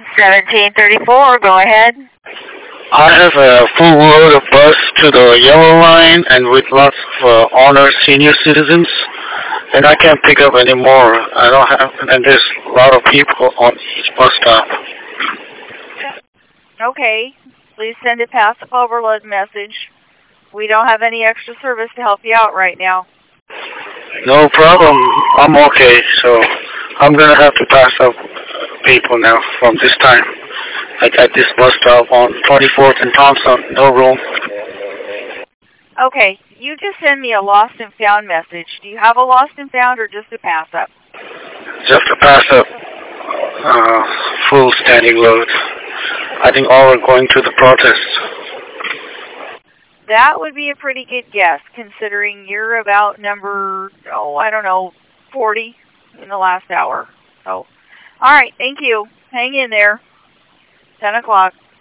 1734, go ahead. I have a full load of bus to the yellow line and with lots of honor senior citizens, and I can't pick up anymore. I don't have, and there's a lot of people on each bus stop. Okay, please send a passive overload message. We don't have any extra service to help you out right now. No problem. I'm okay, so I'm gonna have to pass up people now from this time. At this bus stop on 24th and Thompson, no room. Okay, you just send me a lost and found message. Do you have a lost and found or just a pass up? Just to pass up full standing load. I think all are going to the protest. That would be a pretty good guess, considering you're about number, 40 in the last hour. So, all right, thank you. Hang in there. 10 o'clock.